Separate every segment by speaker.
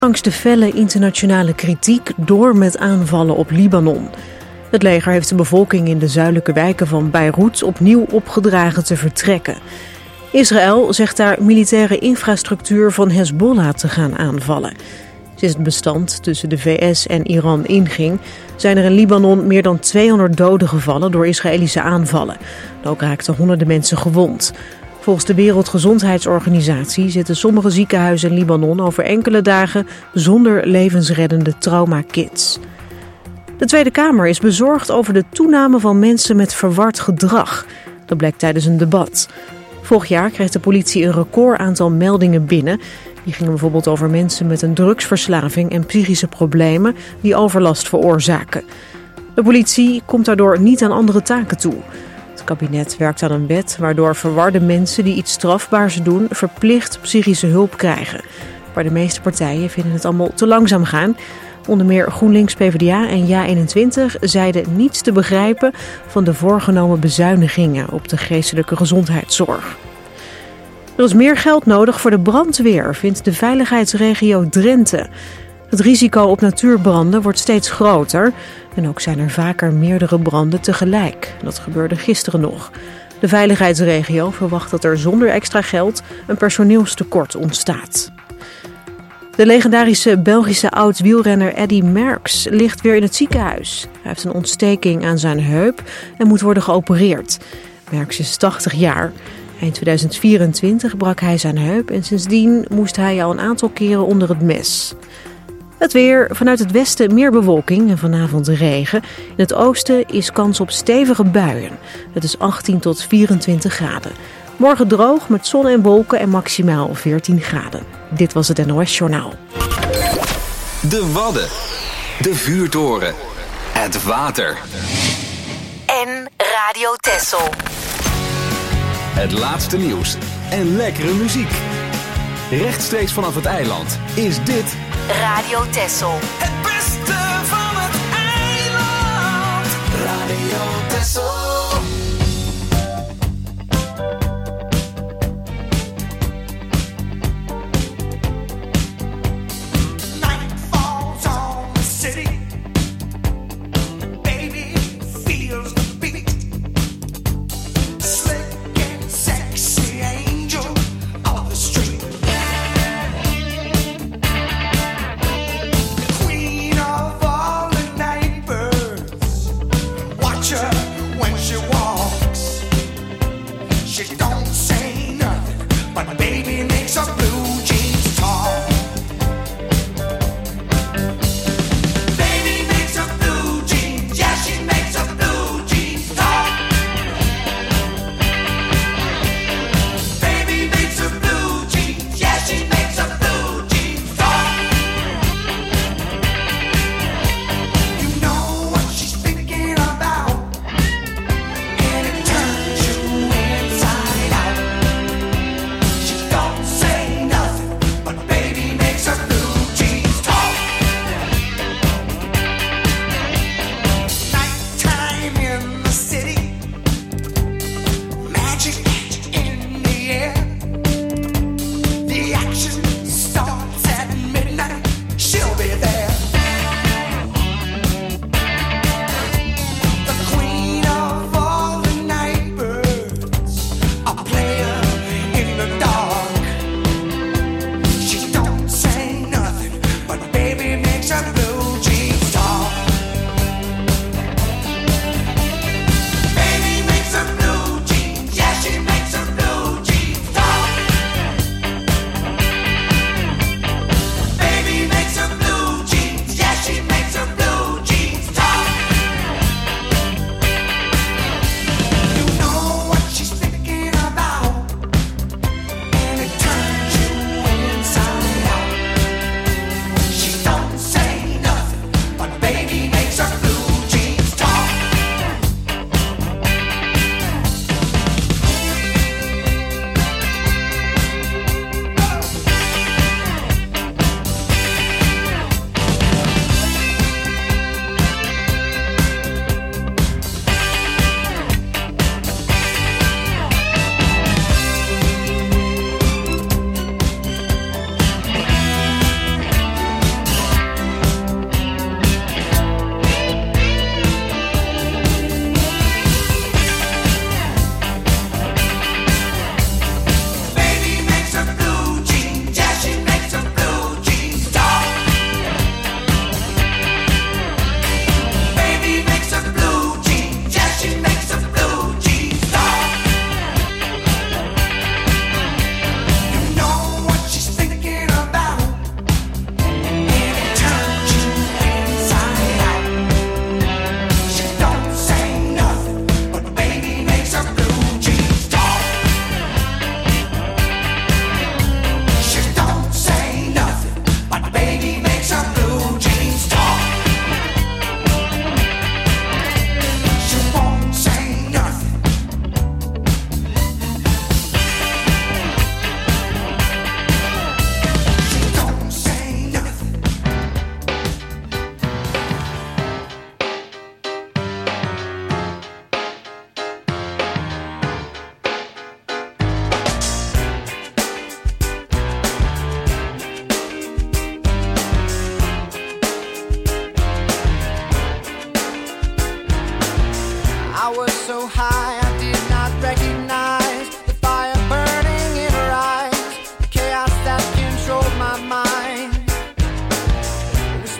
Speaker 1: Langs de felle internationale kritiek door met aanvallen op Libanon. Het leger heeft de bevolking in de zuidelijke wijken van Beirut opnieuw opgedragen te vertrekken. Israël zegt daar militaire infrastructuur van Hezbollah te gaan aanvallen. Sinds het bestand tussen de VS en Iran inging, zijn er in Libanon meer dan 200 doden gevallen door Israëlische aanvallen. Ook raakten honderden mensen gewond. Volgens de Wereldgezondheidsorganisatie zitten sommige ziekenhuizen in Libanon over enkele dagen zonder levensreddende traumakits. De Tweede Kamer is bezorgd over de toename van mensen met verward gedrag. Dat blijkt tijdens een debat. Vorig jaar kreeg de politie een record aantal meldingen binnen. Die gingen bijvoorbeeld over mensen met een drugsverslaving en psychische problemen die overlast veroorzaken. De politie komt daardoor niet aan andere taken toe. Het kabinet werkt aan een wet waardoor verwarde mensen die iets strafbaars doen verplicht psychische hulp krijgen. Maar de meeste partijen vinden het allemaal te langzaam gaan. Onder meer GroenLinks, PvdA en JA21 zeiden niets te begrijpen van de voorgenomen bezuinigingen op de geestelijke gezondheidszorg. Er is meer geld nodig voor de brandweer, vindt de veiligheidsregio Drenthe. Het risico op natuurbranden wordt steeds groter en ook zijn er vaker meerdere branden tegelijk. Dat gebeurde gisteren nog. De veiligheidsregio verwacht dat er zonder extra geld een personeelstekort ontstaat. De legendarische Belgische oud-wielrenner Eddy Merckx ligt weer in het ziekenhuis. Hij heeft een ontsteking aan zijn heup en moet worden geopereerd. Merckx is 80 jaar. Eind 2024 brak hij zijn heup en sindsdien moest hij al een aantal keren onder het mes. Het weer, vanuit het westen meer bewolking en vanavond regen. In het oosten is kans op stevige buien. Het is 18 tot 24 graden. Morgen droog met zon en wolken en maximaal 14 graden. Dit was het NOS Journaal.
Speaker 2: De Wadden. De Vuurtoren. Het water.
Speaker 3: En Radio Texel.
Speaker 2: Het laatste nieuws en lekkere muziek. Rechtstreeks vanaf het eiland is dit
Speaker 3: Radio Texel.
Speaker 4: Het beste van het eiland. Radio Texel. Night falls on the city. Baby feels the beat. Slick and sexy angel of the street. Queen of all the night birds. Watch her when she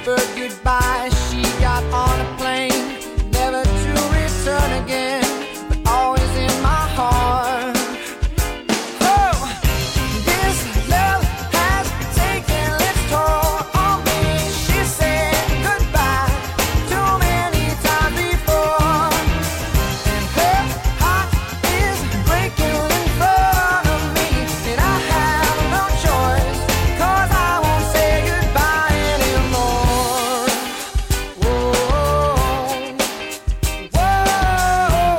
Speaker 5: whispered goodbye. She got on a plane, never to return again, but always in my heart. Oh, this love has taken its toll on me. She said goodbye too many times before, and her heart is breaking in front of me, and I have no choice, 'cause I won't say goodbye anymore. Whoa, whoa,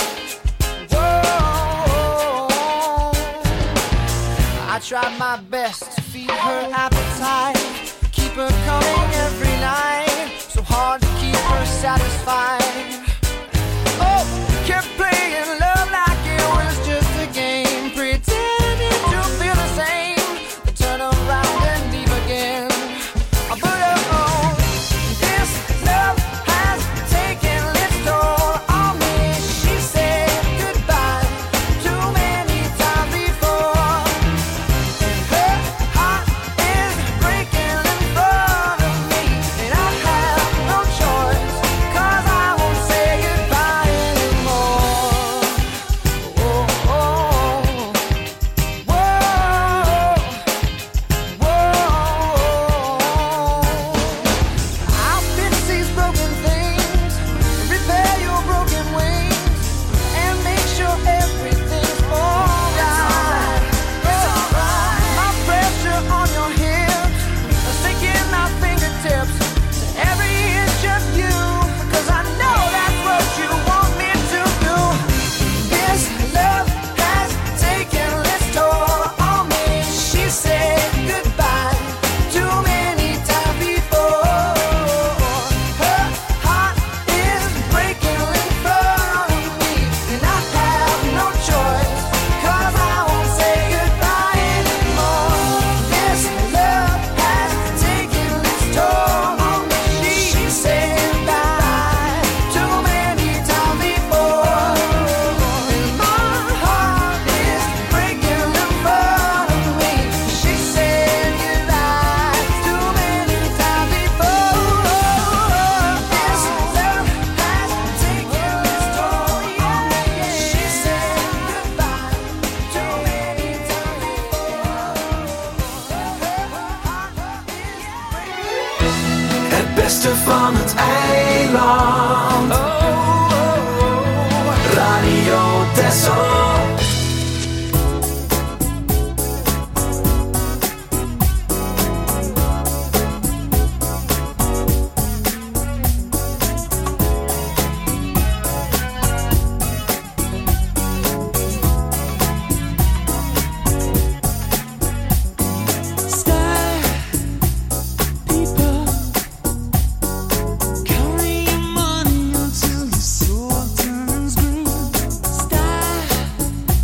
Speaker 5: whoa. I tried my best to feed her appetite, keep her coming every night, so hard to keep her satisfied. Oh, kept playing love like it was just a game, pretending to feel the same, then turn around and leave again. But oh, this love has taken its toll on me. She said goodbye too many times before, and her heart is breaking in front of me, and I have no choice, 'cause I won't say goodbye anymore. Oh, oh, whoa, whoa. I'll fix these broken things, repair your broken wings, and make sure everything's alright. It's alright. My pressure on your hips, sticking my fingertips to every inch of you, 'cause I know that's what you want me to do. This love has taken its toll on me. She said goodbye too many times before. Her heart is breaking in front of me, and I have no choice, 'cause I won't say goodbye anymore. This love has taken its toll on me. She said goodbye too many times before, and my heart is breaking in front of me. She said goodbye too many times before. This love has taken its toll on me. She said goodbye too many times before.
Speaker 2: Het beste van het eiland. Radio Texel.
Speaker 6: Sky people, counting your money until your soul turns green. Sky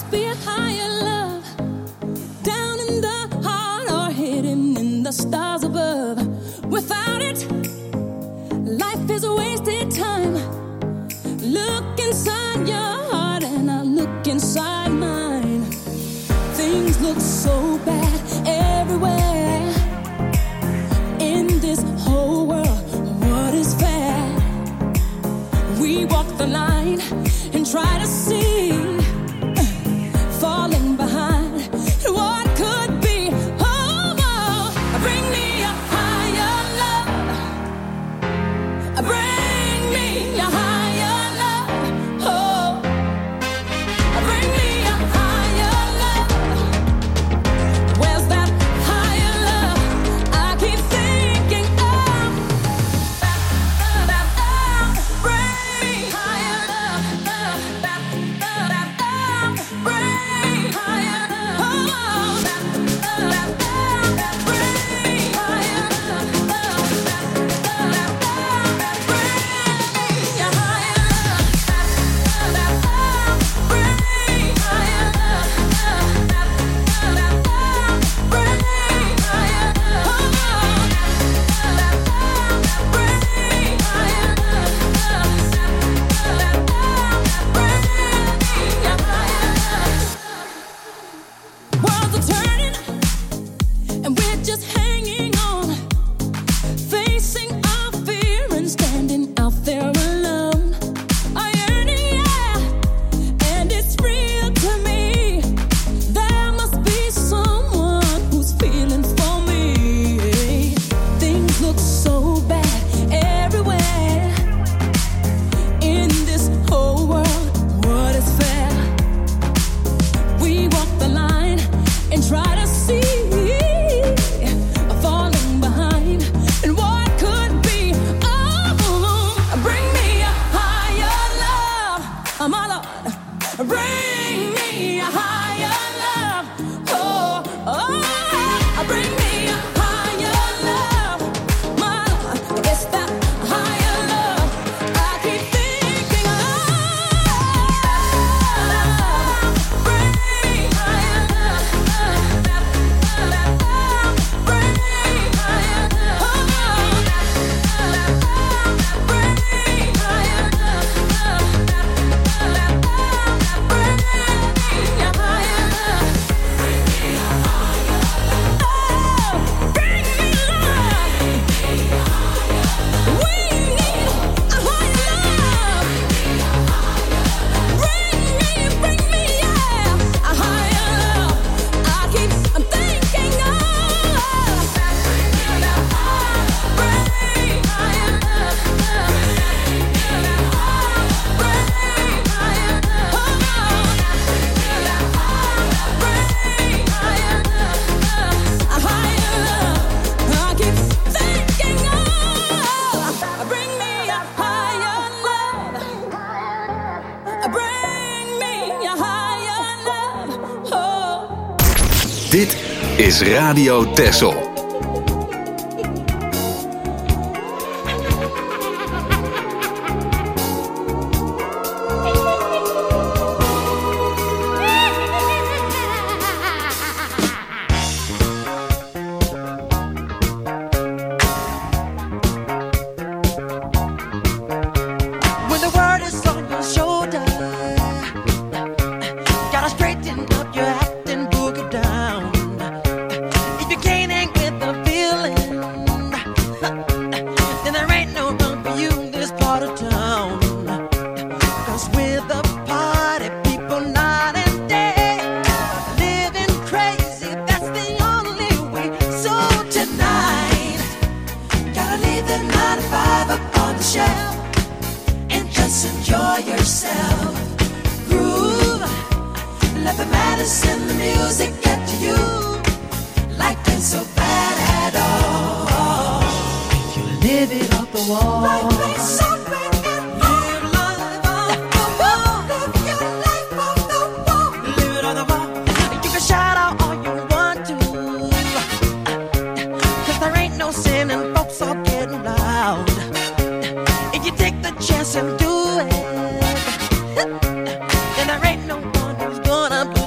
Speaker 6: must be a higher love, down in the heart or hidden in the stars above. Without it, life is a wasted time. Look inside your heart and I look inside mine. Things look so bad everywhere. In this whole world, what is fair? We walk the line and try to see, falling behind what could be. Oh, oh, bring me a higher love. Bring me a higher love. Oh, bring me a higher love. Where's that higher love? I keep thinking of. Bring me higher love. Bring me higher love. Oh, bring me higher love. Bring me higher love. Worlds are turning, and we're just hanging on, facing our fear and standing out there alone. A yearning, yeah, and it's real to me. There must be someone who's feeling for me. Things look so bad everywhere. In this whole world, what is fair? We walk the line and try to see, falling behind and what could be. Oh, bring me a higher love, my Lord. Bring me a higher love. Oh, oh, bring me a higher love, my Lord. It's that higher love I keep thinking of. Bring me higher love. Bring me higher love. Bring me higher love.
Speaker 2: Dit is Radio Texel.
Speaker 5: When the world is on your shoulder, gotta straighten up your act and boogie down. If you can't hang with the feeling, then there ain't no room for you in this part of town. 'Cause we're the party people night and day, living crazy, that's the only way. So tonight, gotta leave the 9 to 5 up on the shelf and just enjoy yourself. Groove, let the madness in the music get to you. Life ain't so bad at all. You live it off the wall. Life ain't so bad at all. Live life off the wall. Live your life off the wall. Live it on the wall. You can shout out all you want to, 'cause there ain't no sin and folks are getting loud. If you take the chance and do it, then there ain't no one who's gonna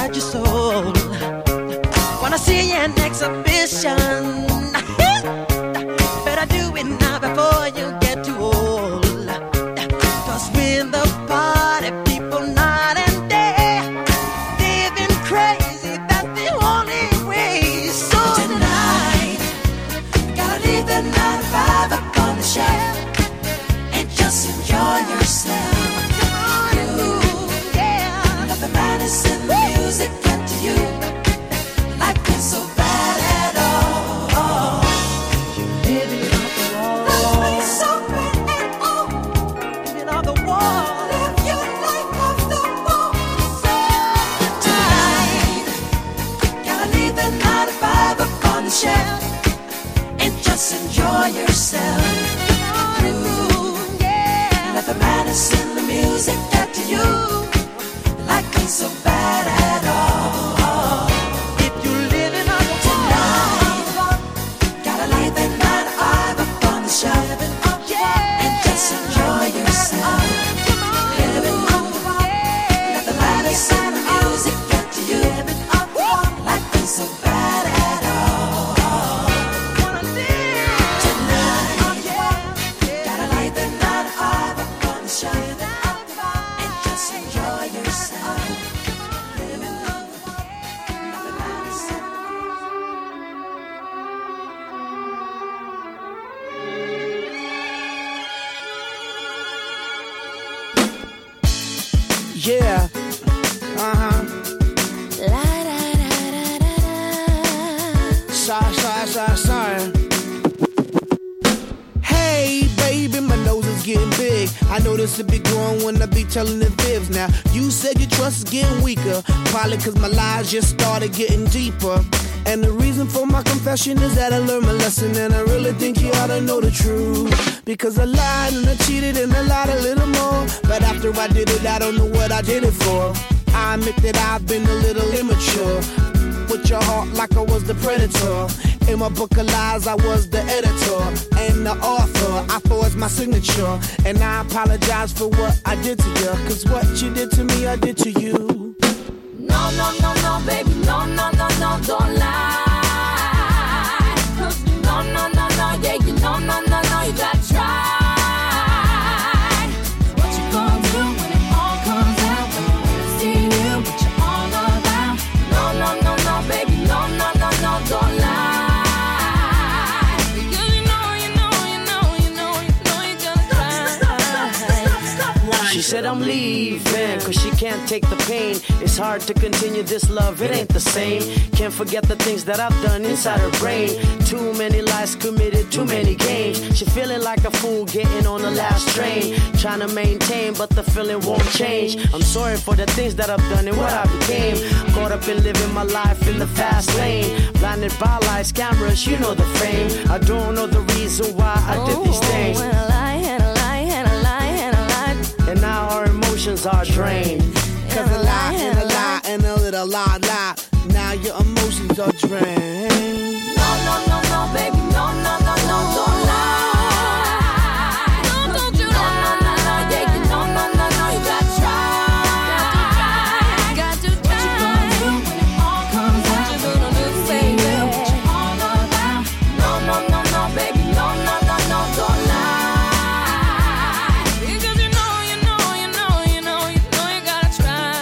Speaker 5: inside your soul. Wanna see you in exhibition. Better do it now before you get too old. 'Cause we're the party people night and day. Living crazy, that's the only way. So tonight, gotta leave the 9 to 5 up on the shelf and just enjoy yourself. Let the madness in the music get to you. Life ain't so bad at all. Living off the wall. Life ain't so bad at all. Living off the wall. Live your life off the wall. So tonight, gotta leave the 9 to 5 up on the shelf and just enjoy yourself. Let the madness in the music get to you. Life ain't so bad at all. If you're living on the tonight, gotta lay the 9 to 5 up on the shelf and just enjoy yourself. Living on the let the madness in the music get to you. Life ain't so bad at all. Tonight, gotta lay the 9 to 5 up on the shelf and just enjoy yourself. Living on the madness.
Speaker 7: Yeah. Sorry. Hey, baby, my nose is getting big. I know this will be growing when I be telling the fibs. Now, you said your trust is getting weaker. Probably cause my lies just started getting deeper. And the reason for my confession is that I learned my lesson. And I really think you ought to know the truth. Because I lied and I cheated and I lied a little more. But after I did it, I don't know what I did it for. I admit that I've been a little immature. With your heart like I was the predator. In my book of lies, I was the editor and the author. I forged my signature. And I apologize for what I did to you. Cause what you did to me, I did to you.
Speaker 6: No, baby, no, don't lie. 'Cause no, yeah, you know, you gotta try. What you gonna do when it all comes out? When you really see you, what you all about? No, baby, no, don't lie. Because you know, you gotta try.
Speaker 7: She said I'm leaving, cause she can't take the pain. It's hard to continue this love, it ain't the same. Can't forget the things that I've done inside her brain. Too many lies committed, too many games. She feeling like a fool getting on the last train. Trying to maintain, but the feeling won't change. I'm sorry for the things that I've done and what I became. Caught up in living my life in the fast lane. Blinded by lights, cameras, you know the fame. I don't know the reason why I did these things.
Speaker 6: And a lie.
Speaker 7: And now our emotions are drained. Cause a lie and a little lie. Now your emotions are drained.
Speaker 6: No, baby, no, don't lie. Don't you lie. Yeah, you know, you gotta try. Got to try. What you gonna do when it all comes out? What you gonna do, baby? What you all about? No, baby, no, don't lie. Because you know, you gotta try.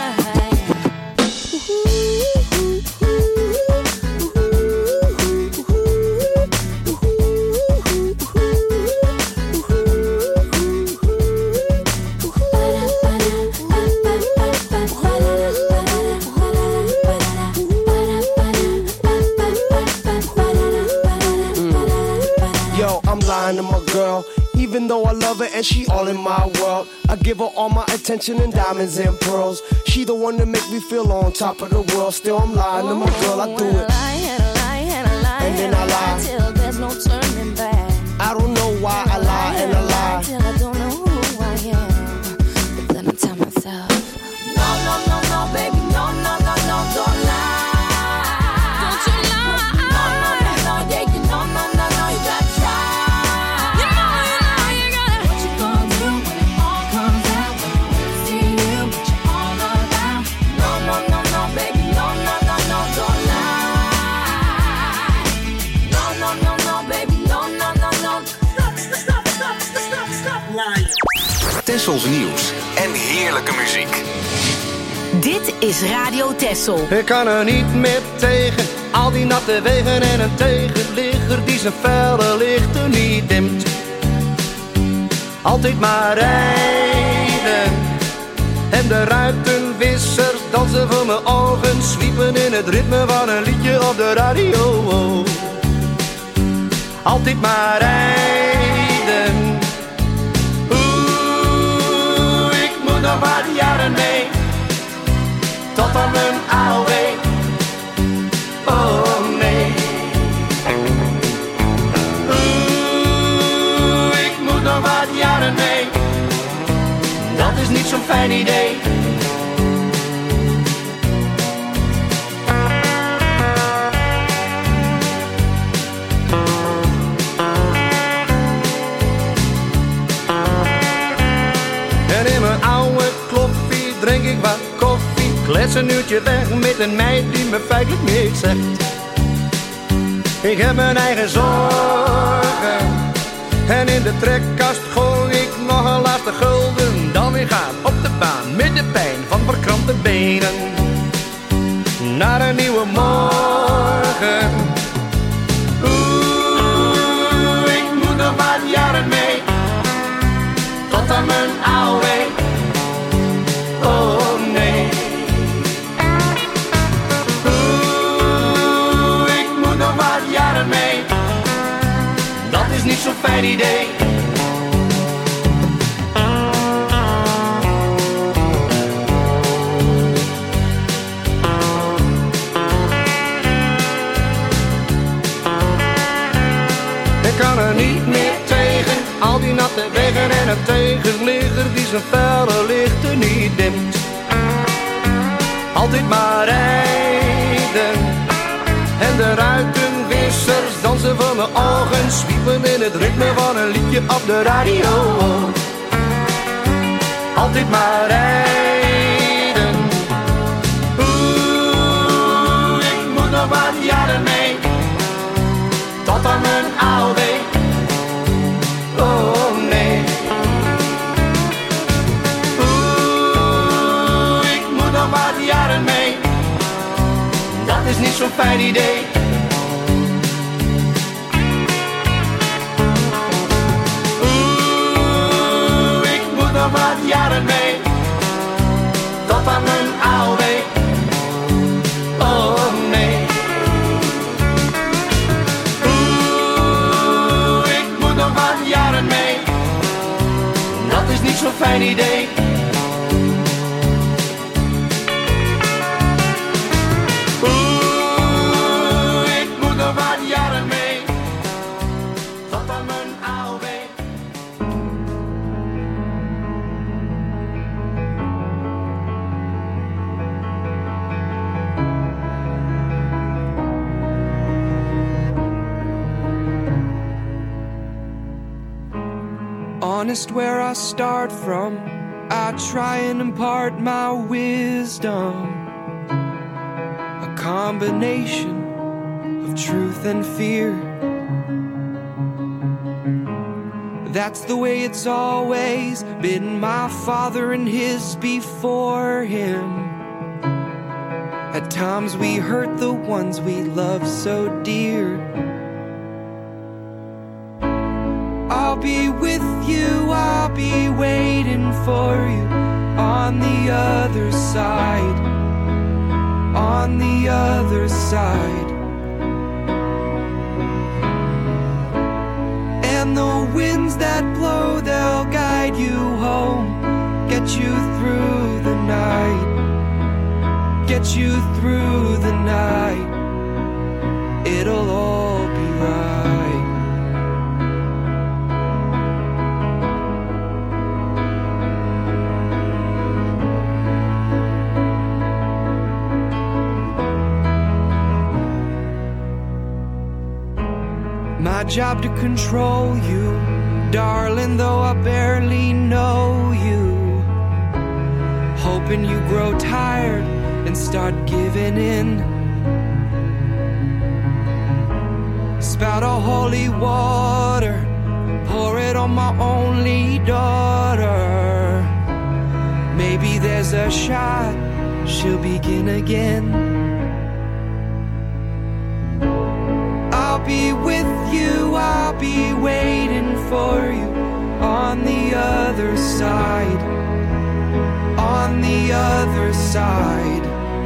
Speaker 8: To my girl, even though I love her and she all in my world. I give her all my attention and diamonds and pearls. She the one that make me feel on top of the world. Still I'm lying to my girl, I do it. And then I lie
Speaker 6: till there's no turning back.
Speaker 8: I don't know why I lie and I lie
Speaker 6: till I don't know who I am. But then I tell myself, no, baby, no, don't lie. Don't you lie. No, yeah, you know, you gotta try. You gotta. What you gonna do when it all comes out? When you really see you, what you all about? No, baby.
Speaker 2: Tessels nieuws en heerlijke muziek.
Speaker 3: Dit is Radio Tessel.
Speaker 8: Ik kan er niet meer tegen, al die natte wegen en een tegenligger die zijn felle lichten niet dimt. Altijd maar rijden en de ruitenwissers dansen voor mijn ogen, zwiepen in het ritme van een liedje op de radio. Altijd maar rijden. Ik moet nog wat jaren mee, tot aan mijn AOW. Oh nee. Ik moet nog wat jaren mee, dat is niet zo'n fijn idee. En in mijn oude kloffie drink ik wat koffie, klets een uurtje weg met een meid die me feitelijk niks zegt. Ik heb mijn eigen zorgen en in de trekkast gooi ik nog een laatste gulden. Dan weer gaan op de baan met de pijn van verkrampte benen, naar een nieuwe morgen. Ik moet nog wat jaren mee, tot aan mijn AOW. Oh nee. Ik moet nog wat jaren mee, dat is niet zo'n fijn idee. Ik kan er niet meer tegen, al die natte wegen en een tegenligger die zijn felle lichten niet dimt. Altijd maar rijden en de ruitenwissers dansen voor mijn ogen, zwiepen in het ritme van een liedje op de radio. Altijd maar rijden. Ik moet nog wat jaren mee, tot aan mijn AOW. Oh nee. Ik moet nog wat jaren mee, dat is niet zo'n fijn idee. Ik moet nog wat jaren mee, tot aan mijn AOW. Oh nee. Nog wat jaren mee, dat is niet zo'n fijn idee. Ik moet nog wat jaren mee, tot aan mijn AOW. Honest where I start from, I try and impart my wisdom. A combination of truth and fear. That's the way it's always been, my father and his before him. At times we hurt the ones we love so dear. I'll be with you, I'll be waiting for you on the other side, on the other side. And the winds that blow, they'll guide you home, get you through the night, get you through the night. It'll all be right. My job to control you, darling, though I barely know you. Hoping you grow tired and start giving in. Spout a holy water, pour it on my only daughter.
Speaker 9: maybe there's a shot she'll begin again. I'll be with you, I'll be waiting for you on the other side, on the other side.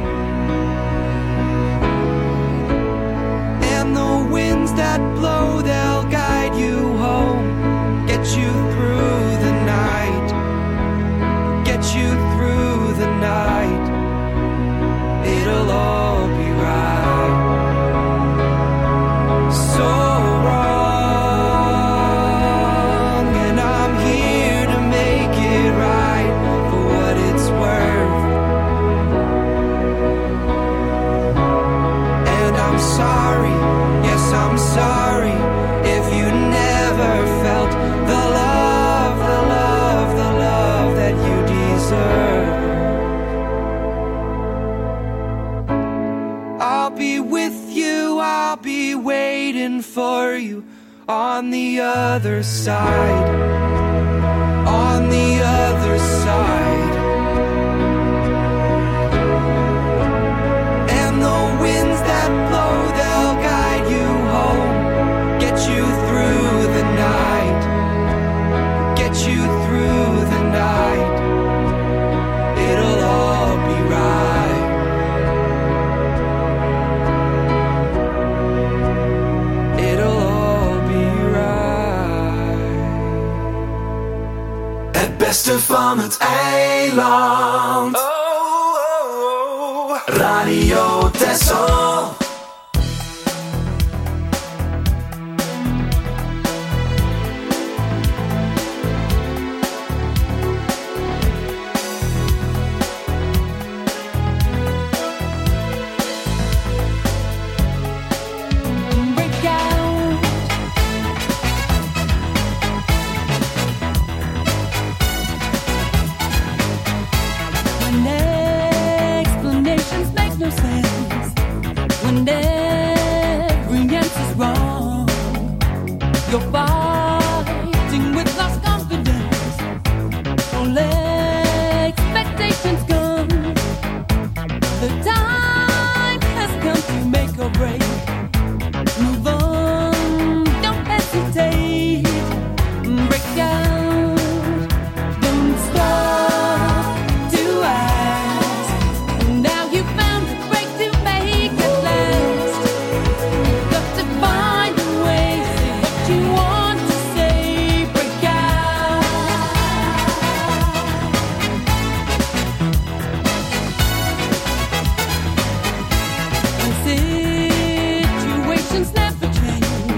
Speaker 9: And the winds that blow, they'll guide you home, get you through the night, get you through the night. It'll all be right. So wrong, and I'm here to make it right for what it's worth. And I'm sorry, yes I'm sorry, if you never felt the love, the love, the love that you deserve. I'll be with you, I'll be waiting for you on the other side, on the other side. And the winds that blow, they'll guide you home, get you through the night, get you through the night. It'll all be right. It'll all be right.
Speaker 2: Het beste van het eiland. Radio Texel.
Speaker 6: Break out. When explanations make no sense, when every answer's wrong, you're fighting with lost confidence. All expectations gone. The time has come to make or break. Move on, don't hesitate. Break out, don't stop to ask. Now you found a break to make it last. Got to find a way, say what you want to say. Break out. When situations never change,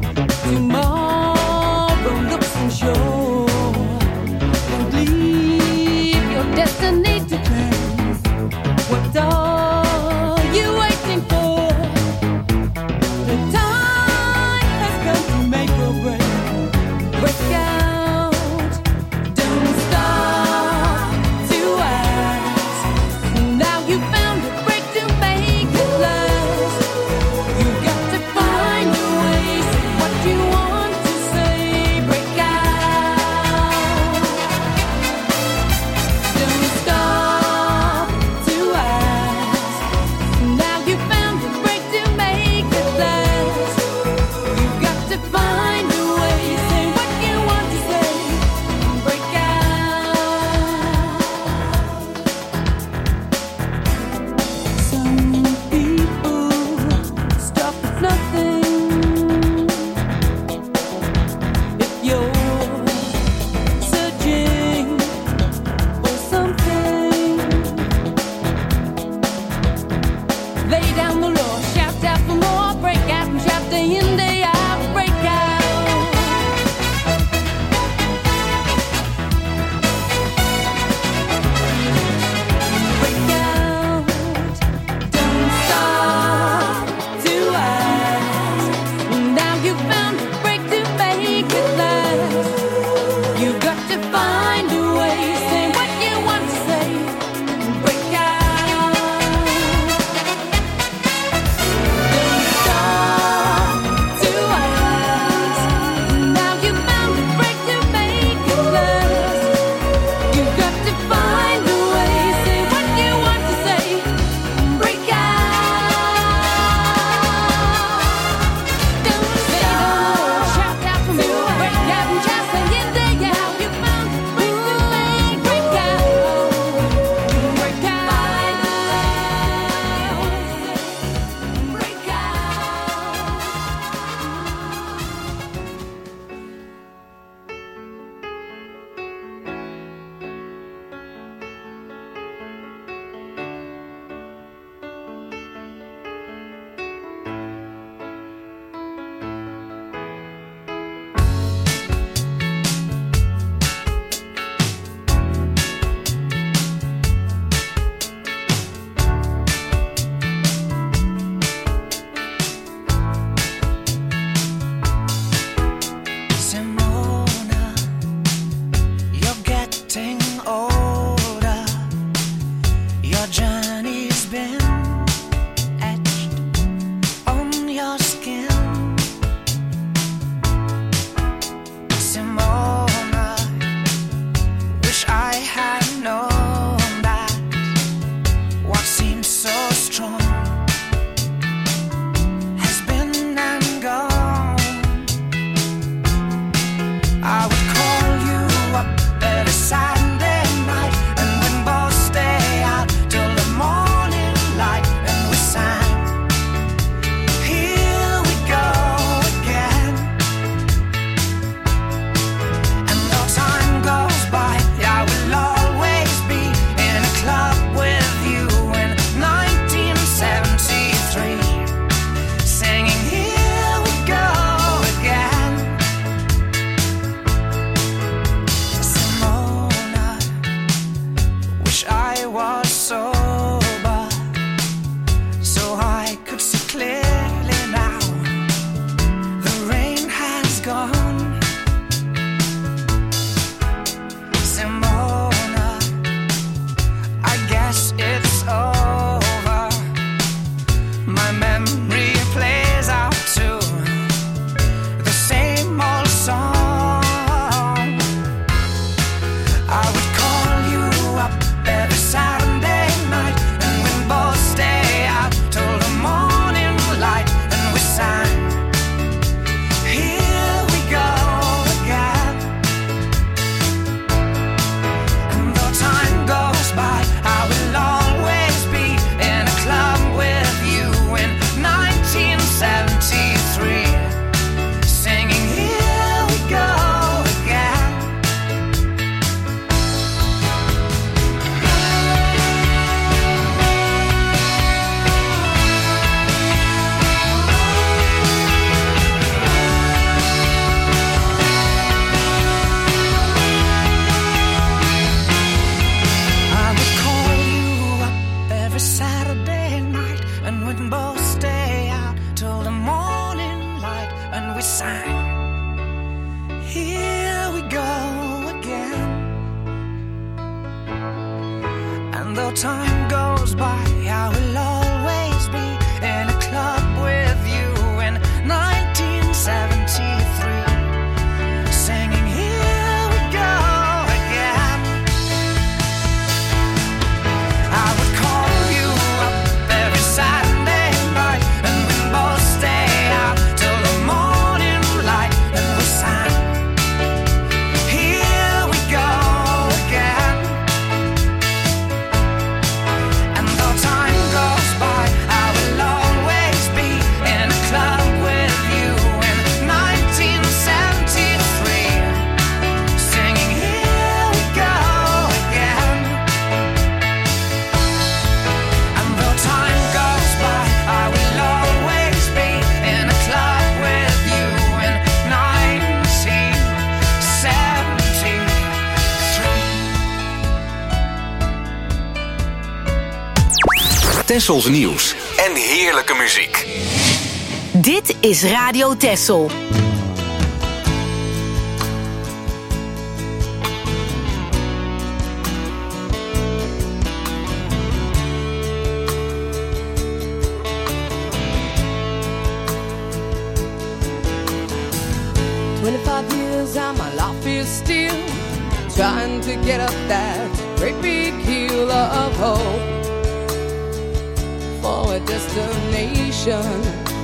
Speaker 6: tomorrow looks unsure. Don't leave your destiny to chance. What are you waiting for? The time has come to make or break. Break out, don't stop to ask. Now you found a break to make it last. You got to find a way, say what you want to say. Break out, don't stop to ask. Now you found a break to make it last. You got to find a way, say what you want to say. Break out. Some people stop at nothing. If you're searching for something, lay down the law, shout out for more. Break out and shout day in, day out. Break out. Break out. Don't stop to ask. Now you found a break to make it last. You got to find a way, say what you want to say. Break out. Don't stop to
Speaker 4: I could see clearly now. The rain has gone. Simona, I guess it's over. My memory plays out to the same old song. I would call you up every Saturday night, and we'd both stay out till the morning light, and we sang, here we go again. And though time goes by, I will always be in a club with you in 1973, singing, here we go again. I would call you up every Saturday night, and we'd both stay out till the morning light, and we sang, here we go again. And though time goes by, I will always be in a club with you in 1973, singing, here we go again. I would call you up every Saturday night, and we'd both stay out till the morning light, and we sang, here we go again. And though time goes by, I will always be in a club with you in 1973, singing, here we go again. And though time goes by, I will always be in a club with you in 1973.
Speaker 2: Tessels nieuws en heerlijke muziek.
Speaker 3: Dit is Radio Tessel.
Speaker 10: Years and my life is still trying to get up that great big hill of hope for a destination.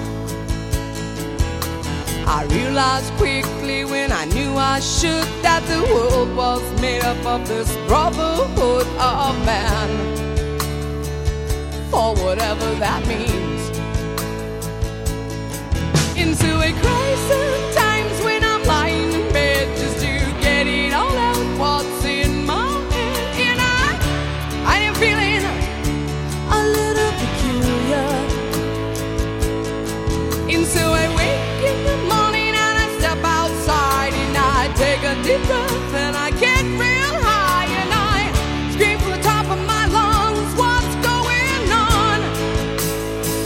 Speaker 10: I realized quickly when I knew I should that the world was made up of this brotherhood of man, for whatever that means. Into a crisis times when I'm lying in bed just to get it all out what's in my head, and I am feeling a little peculiar. And so I wake in the morning and I step outside and I take a deep breath and I get real high and I scream from the top of my lungs, what's going on?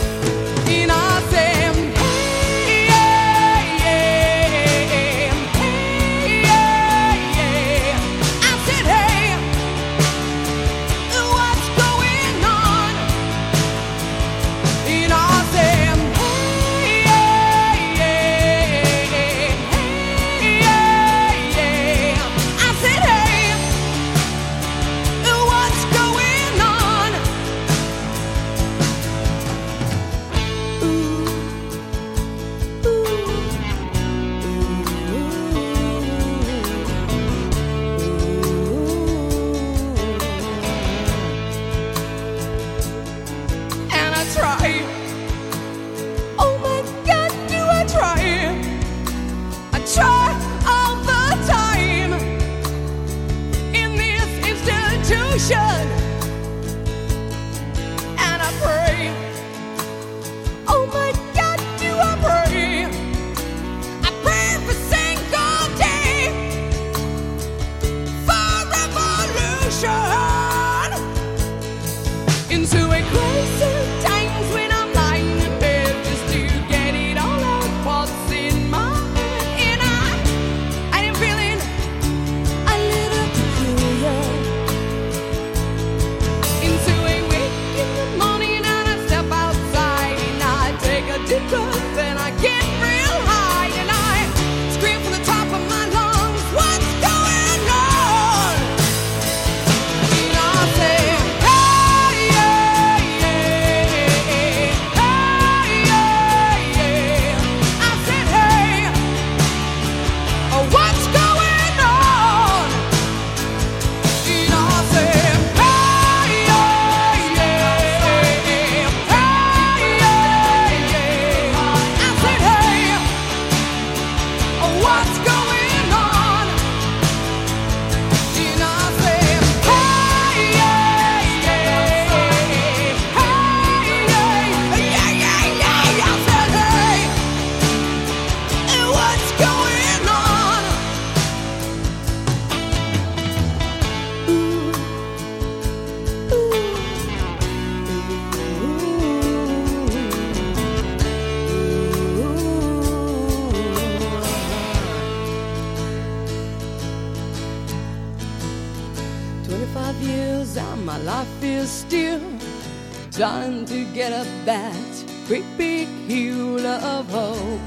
Speaker 6: was still trying to get up that great big hill of hope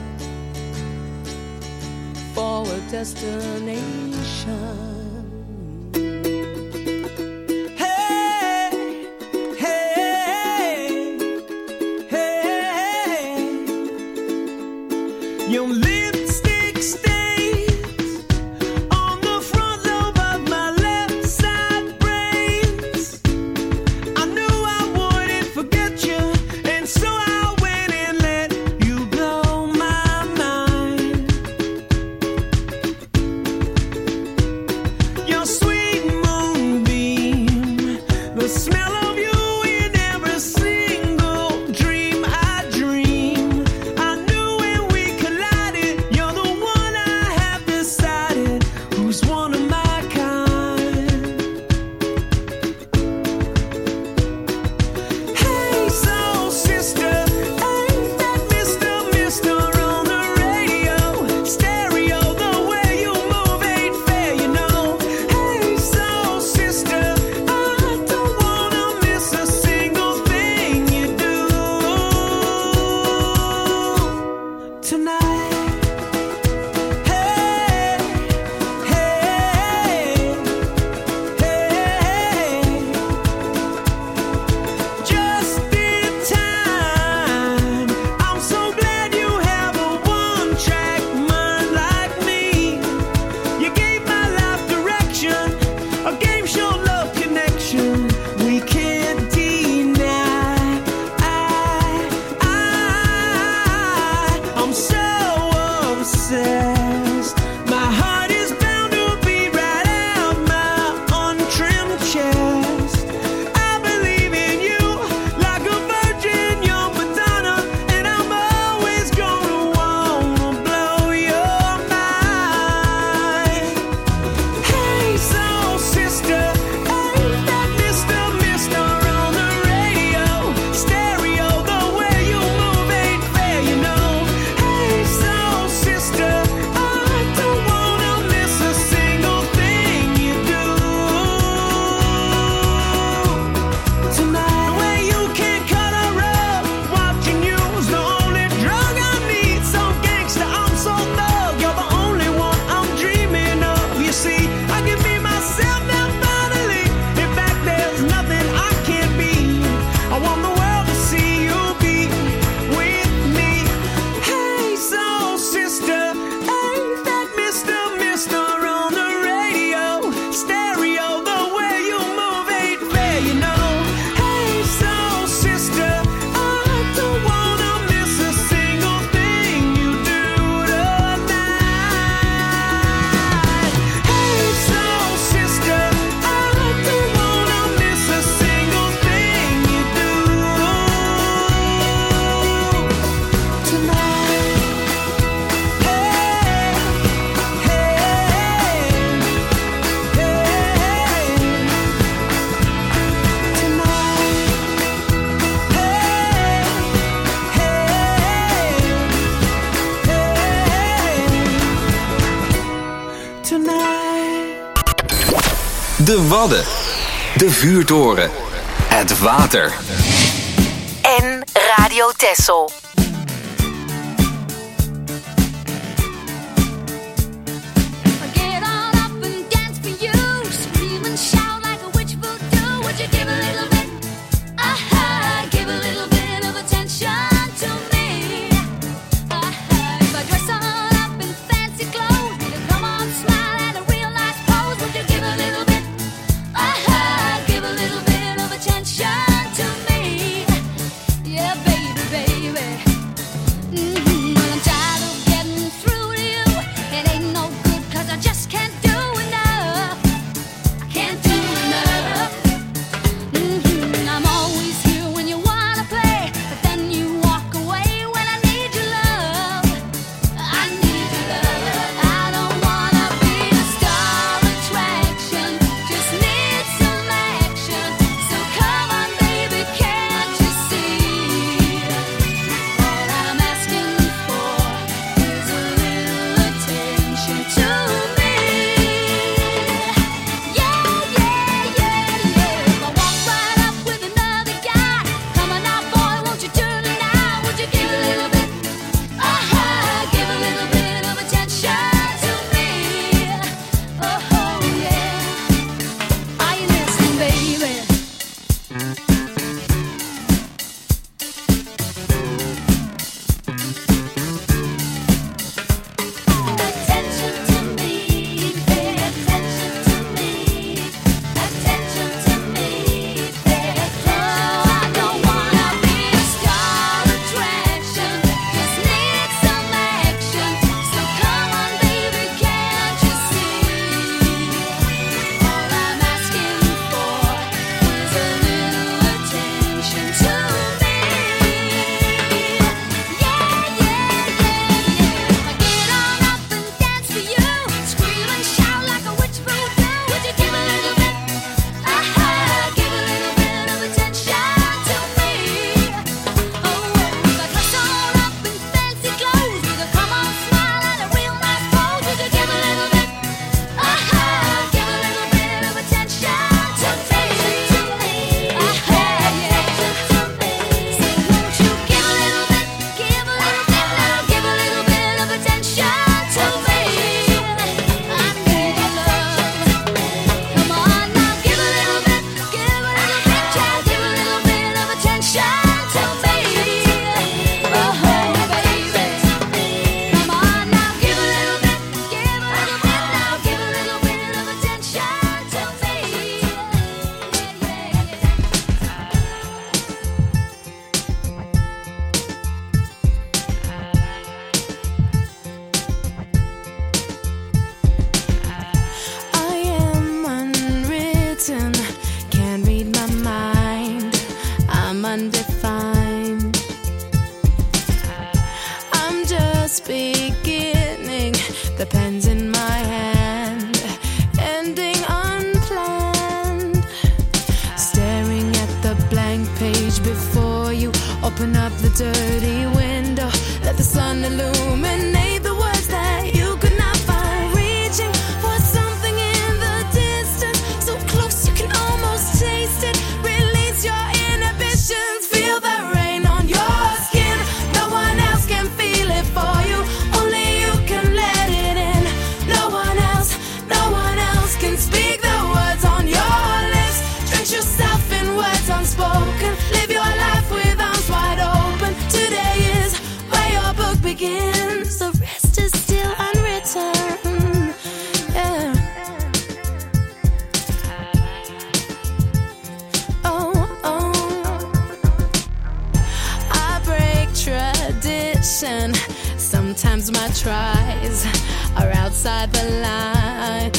Speaker 6: for a destination.
Speaker 11: Your lipstick stains on the front lobe of my left side brains. I knew I wouldn't forget you, and so I went and let you blow my mind. Your sweet moonbeam, the smell of you in every single dream I dream. I knew when we collided, you're the one I have decided who's one of my kind. Hey, soul sister, ain't that Mr. on the radio? Stereo, the way you move ain't fair, you know. Hey, soul sister, I don't wanna miss a single thing you do tonight. Hey, hey, hey, just in time. I'm so glad you have a one-track mind like me. You gave my life direction, a game show love connection we can't deny. I'm so obsessed. My heart is bound to beat right out my untrimmed chest. I believe in you like a virgin, young Madonna, and I'm always gonna wanna blow your mind. Hey, soul sister, ain't that Mr. on the radio? Stereo, the way you move ain't fair, you know. Hey, soul sister, I don't wanna miss a single thing you do tonight. The way you can cut a rug, watching you's the only drug I need. So gangsta, I'm so thug, you're the only one I'm dreaming of. You see, I can be myself now finally. In fact, there's nothing I can't be. I want the world to see you be with me. Hey, soul sister, ain't that Mr. on the radio? Stereo, the way you move ain't fair, you know. Hey, soul sister, I don't wanna miss a single thing you do tonight. Hey, soul sister, I don't wanna miss a single thing you do tonight. Hey, hey, tonight.
Speaker 2: De Wadden. De vuurtoren. Het water.
Speaker 3: En Radio Texel.
Speaker 6: Get on up and dance for you. Scream and shout like a witch would do. Would you give a little bit? Give a little bit of attention to me. If I dress all up in fancy clothes, would you come on, smile at a real nice pose? Would you give a little bit? Give a little bit of attention to me. Yeah, baby, baby. this beginning, the pen's in my hand, ending unplanned. Staring at the blank page before you, open up the dirty window, let the sun illuminate the words that you could not find. Reaching for something in the distance, so close you can almost taste it. Release your inhibitions, feel the rain on your skin. No one else can feel it for you, only you can let it in. No one else can speak the words on your lips. Drench yourself in words unspoken, live your life with arms wide open. Today is where your book begins, the rest is still unwritten. Yeah. I break tradition. Sometimes my tries are outside the line.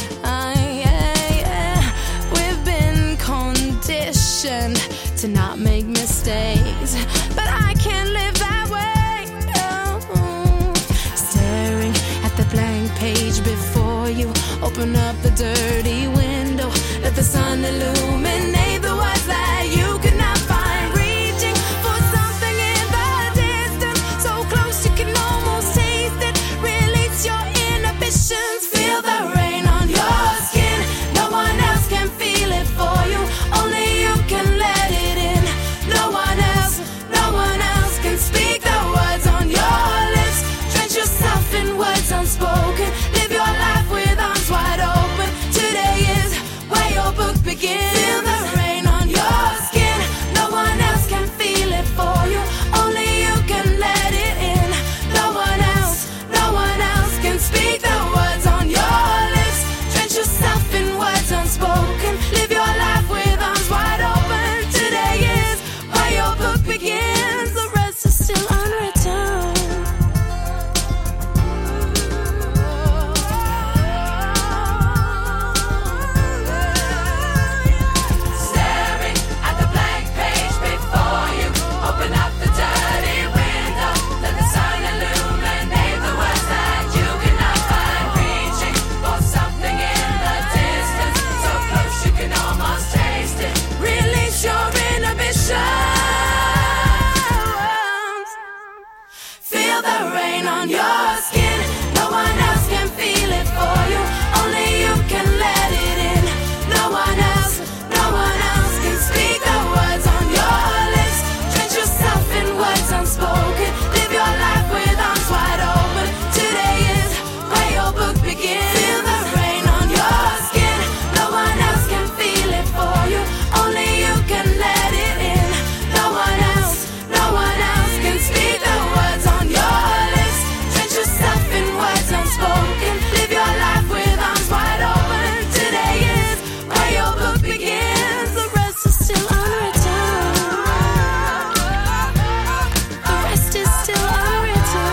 Speaker 6: We've been conditioned to not make mistakes, but I can't live that way. No. Staring at the blank page before you, open up the dirty window, let the sun illuminate the words that you could not find. Reaching for something in the distance, so close you can almost taste it. Release your inhibitions, feel the rain on your skin. No one else can feel it for you, only you can let it in. No one else can speak the words on your lips. Drench yourself in words unspoken, live your life with arms wide open. Today is where your book begins. Feel the rain on your skin. No one else can feel it for you, only you can let it in. No one else can speak the words on your lips. Drench yourself in words unspoken, live your life with arms wide open. Today is where your book begins, the rest is still unwritten. Staring at the blank page before you, open up the dirty window, let the sun illuminate the words that you cannot find. Reaching for something in the distance, so close you can almost taste it. Release your inhibitions, feel the rain on your skin. No one else can feel it for you, only you can let it in. No one else can speak the words on your lips. Drench yourself in words unspoken, live your life with arms wide open. Today is where your book begins. Feel the rain on your skin. No one else can feel it for you, only you can let it in. No one else can speak the words on your lips. Drench yourself in words unspoken, live your life with arms wide open. Today is where your book begins, the rest is still unwritten. The rest is still unwritten.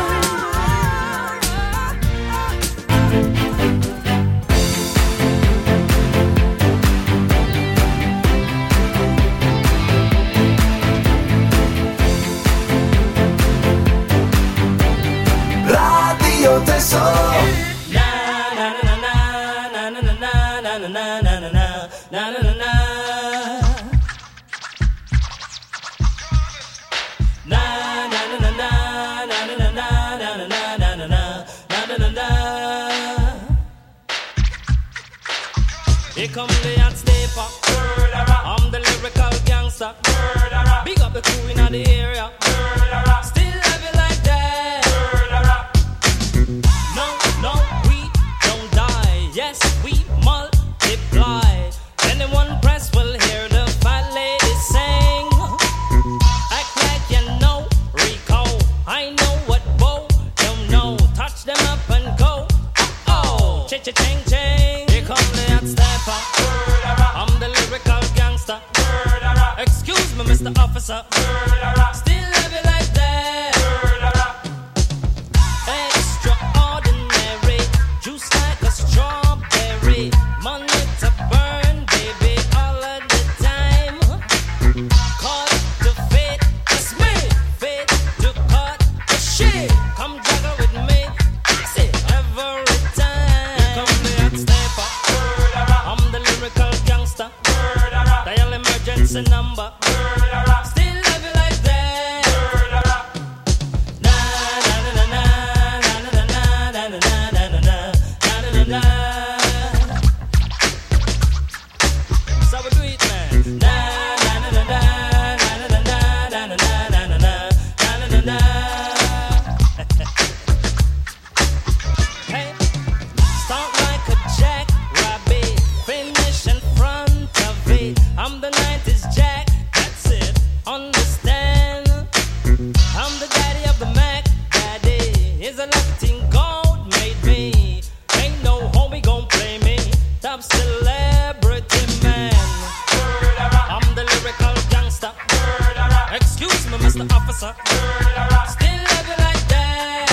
Speaker 11: Radio Tesoro.
Speaker 12: Here come the hot stepper. I'm the lyrical gangster. Big up the crew in the area. Still have it like that. No, we don't die. Yes, we multiply. Anyone press will hear the fat lady sing. Act like you know Rico. I know what Bo don't know. Touch them up and go. Oh, cha-cha-ching, ching. Here come the hot stepper. I'm the lyrical gangster. Excuse me, Mr. Officer. Still have it like that. Extraordinary. Juice like a strawberry. Money to burn, baby, all of the time. Caught to fit, it's me. Fit to cut the shit. Come juggle with me. Still love you like that.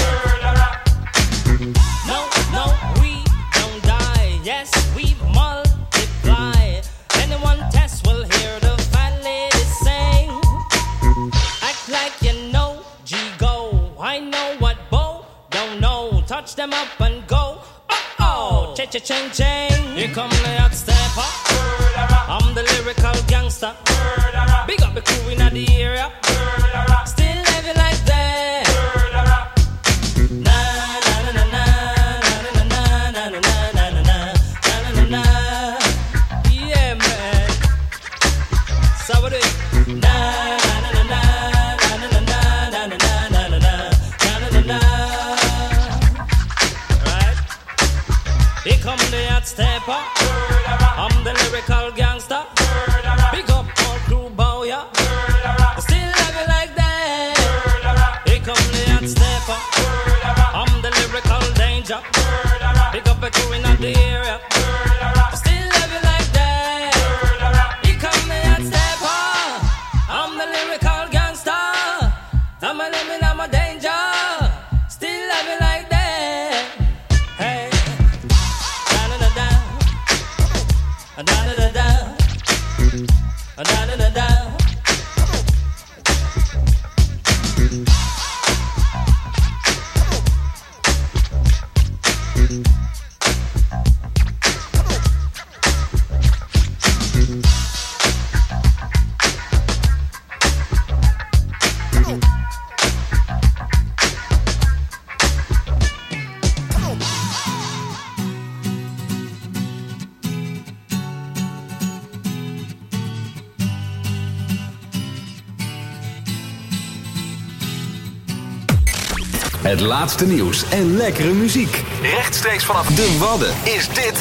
Speaker 12: No, we don't die. Yes, we multiply. Anyone test will hear the fat lady sing. Act like you know, G go. I know what Bo don't know. Touch them up and go. Oh, cha-cha-ching-ching. Here come the hot stepper. I'm the lyrical gangster. Big up the crew in the area. Still love you like that. Na na na na na na na na na na na na na na. Yeah, man. So what it? Na na na na na na na na na na na na na. Right? Here come the hot stepper. I'm the lyrical gangster. Big up all crew bow ya. Still love you like that. Here come the hot stepper. I'm the lyrical danger. Big up the crew in the area. Still love you like that. Here come the hot stepper. I'm the lyrical gangster. I'm a living, I'm a danger. Still love you like that. Hey. Da-da-da-da. Da-da-da-da. Da-da-da-da.
Speaker 2: Het laatste nieuws en lekkere muziek. Rechtstreeks vanaf de Wadden is dit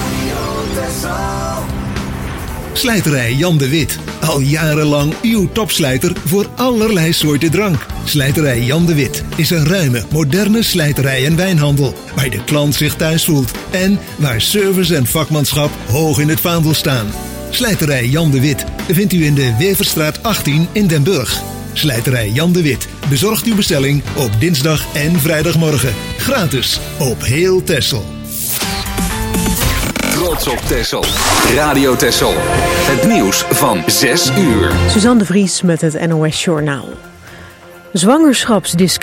Speaker 13: Slijterij Jan de Wit. Al jarenlang uw topslijter voor allerlei soorten drank. Slijterij Jan de Wit is een ruime, moderne slijterij en wijnhandel. Waar de klant zich thuis voelt. En waar service en vakmanschap hoog in het vaandel staan. Slijterij Jan de Wit vindt u in de Weverstraat 18 in Den Burg. Slijterij Jan de Wit bezorgt uw bestelling op dinsdag en vrijdagmorgen. Gratis op heel Texel.
Speaker 2: Trots op Texel. Radio Texel. Het nieuws van 6 uur.
Speaker 1: Suzanne de Vries met het NOS Journaal.